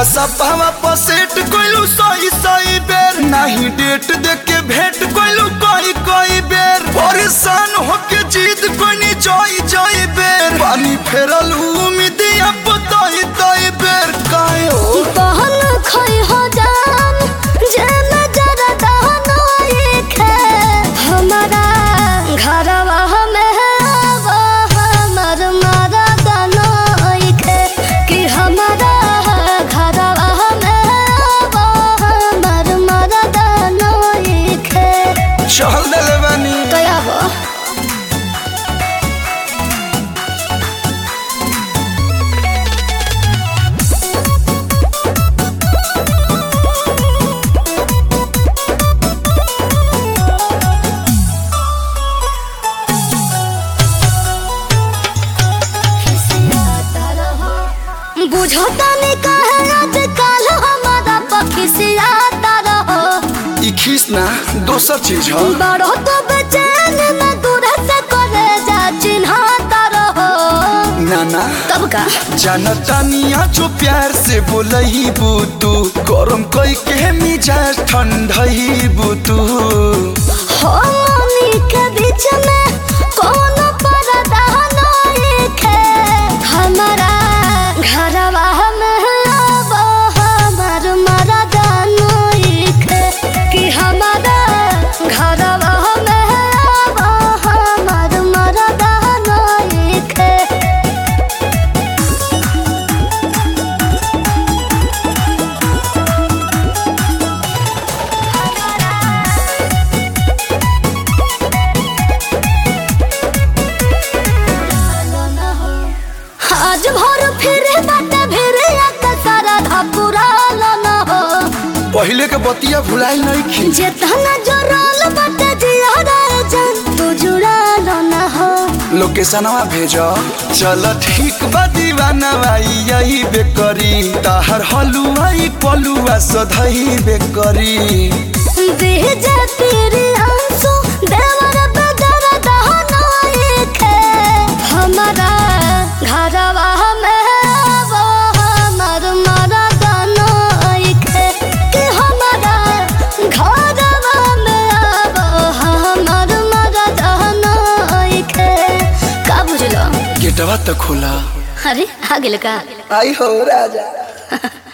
व्हाट्सएपवा पर सेट कोइलू सही बेर नहीं डेट देख के भेंट कोइलू कई बेर परेशान होके जीत कोनी जई बेर पानी फेरल उम्मीद अब तई बेर काहे हो बहन खई हो जान जे नजर दहनो एक है हमारा घरवा में वो हमर मारा दनो एक है कि हमारा घरवा में वो हमर मारा दनो एक है चल देले बानी कया वो बुझता नहीं कहे आजकल हमारा पक्षी से आता रहो ई खीस ना दोसर चीज है बड़ो तो बेचैन में दूर से करे जा चिन्हता रहो नाना तब का जानता निया जो प्यार से बोलही बुतू गरम कई के मिजाज ठंडही बुतू हो मनी के बीच में कौन पर्दा नहीं है हमारा घरवा में वो हमर मरदा नहीं है कि हमारा घरवा में वो हमर मरदा नहीं है आज भर फिरे बाटे फिरे सारा धापुरा न हो पहले के बतिया भुलाई नहीं खी जेतना जोराल बाटे जियारा जान तू जुड़ाल न हो लोकेशनवा भेजो चल ठीक बा दीवाना भाई यही बेकरी ताहर हलुआई पलुआ सधई बेकरी भेजे तेरे आंसू देवर बदर दहनो एक है हमारा घरवा में वो हमर मरदा नहीं है कि हमारा घरवा में वो हमर मरदा नहीं है का बुझलो गेटवा तो खोला अरे आ गेल का आई हो राजा